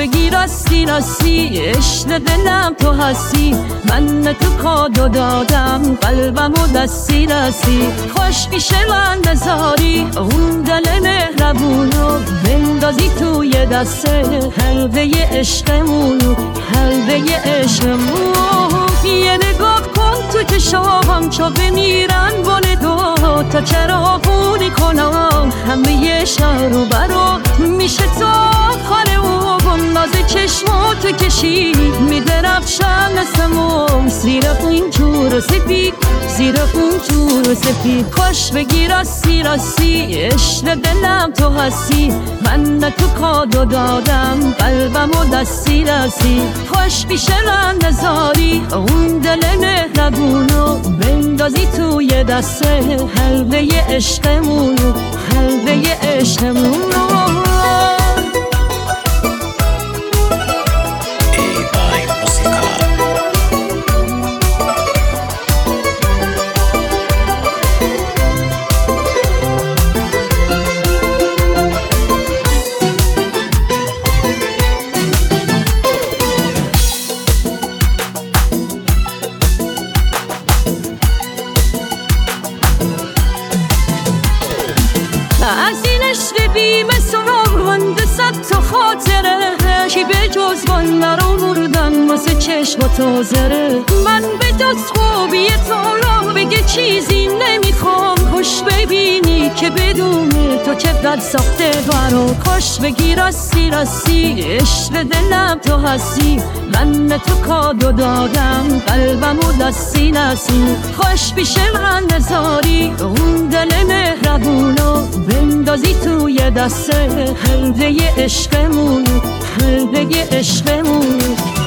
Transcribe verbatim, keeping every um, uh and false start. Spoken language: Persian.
بگی راستی راستی، عشق دلم تو هستی. من تو کادو دادم قلبمو دستی دستی. خوش میشه من بذاری اون دل مهربونو، بندازی توی دسته حلقه عشقمونو، حلقه عشقمون. یه نگاه کن تو چشام چو بمیرن بال دو، تا چرا خونی کنم همه شهر و برا. میشه تو خاله و ناز چشماتو کشید میدرخشم مثل موم، زیر اون جور و سپید، زیر اون جور و سپید. خوش بگی راستی راستی، عشق دلم تو هستی. من تو کادو دادم قلبمو دستی دستی. خوش میشه من بذاری اون دل مهربونو، بندازی توی دسته حلقه عشقمونو، حلقه عشقمونو. از این عشق بی مثال من دست تو خاطره، کی به جز من مرا مردن واسه چشم و تو زره. من به جز خوبی تو بگه چیزی نمیخوام، خوش ببینی که بدون تو چقدر ساخته برا. خوش بگی راستی راستی، عشق دلم تو هستی. من تو کادو دادم قلبمو دستی دستی. خوش میشه من بذاری اون دل مهربونو، بندازی توی دسته حلقه عشقمونو، حلقه عشقمونو.